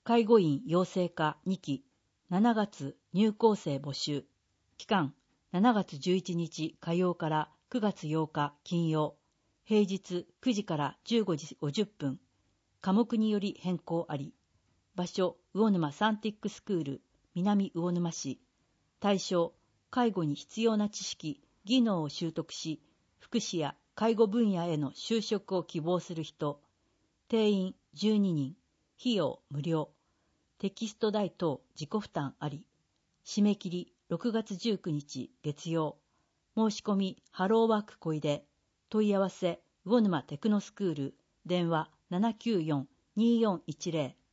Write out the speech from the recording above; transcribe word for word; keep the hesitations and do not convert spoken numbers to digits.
介護員養成科にき、しちがつ入校生募集。期間、しちがつじゅういちにち火曜からくがつようか金曜。平日くじからじゅうごじごじゅっぷん。科目により変更あり。場所、魚沼サンティックスクール、南魚沼市。対象、介護に必要な知識、技能を習得し、福祉や介護分野への就職を希望する人。定員じゅうににん。費用無料。テキスト代等自己負担あり。締め切りろくがつじゅうくにち月曜。申し込みハローワーク小出。問い合わせ魚沼テクノスクール。電話ななきゅうよん にーよんいちゼロ。